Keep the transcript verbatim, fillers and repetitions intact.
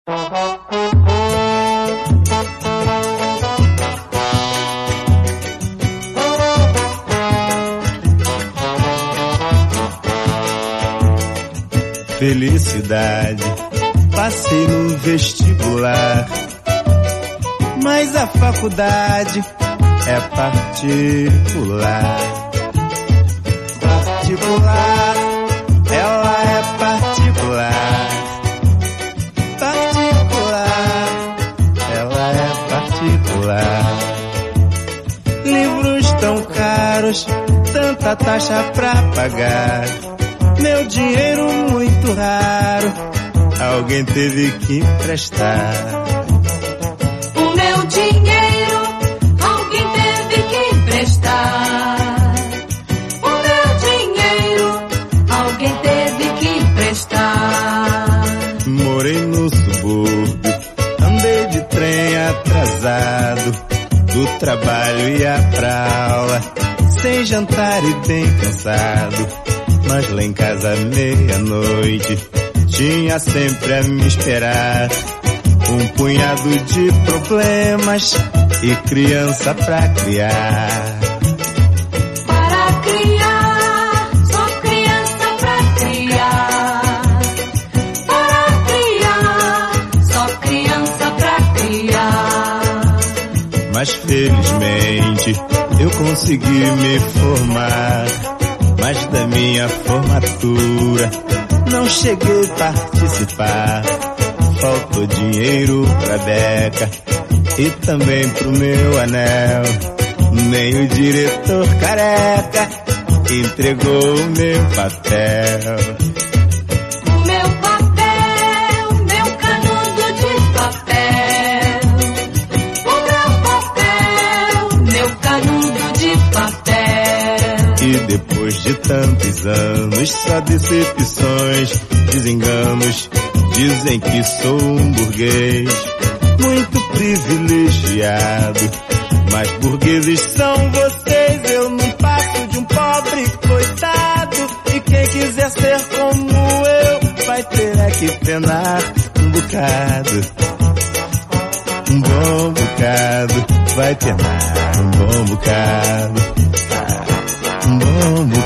Felicidade, passei no vestibular, mas a faculdade é particular. Particular, ela é particular. Particular, ela é particular. Livros tão caros, tanta taxa pra pagar. Meu dinheiro muito raro, alguém teve que emprestar. O meu dinheiro, alguém teve que emprestar. O meu dinheiro, alguém teve que emprestar. Morei no subúrbio, andei de trem atrasado, do trabalho ia pra aula, sem jantar e bem cansado. Mas lá em casa, meia-noite, tinha sempre a me esperar um punhado de problemas e criança pra criar. Para criar, só criança pra criar. Para criar, só criança pra criar. Mas felizmente eu consegui me formar. Mas da minha formatura não cheguei a participar. Faltou dinheiro pra beca e também pro meu anel. Nem o diretor careca entregou o meu papel. O meu papel, meu canudo de papel. O meu papel, meu canudo de papel. E depois de tantos anos, só decepções, desenganos, dizem que sou um burguês muito privilegiado. Mas burgueses são vocês, eu não passo de um pobre coitado. E quem quiser ser como eu, vai ter é que penar um bocado. Um bom bocado, vai penar um bom bocado. Um bom bocado.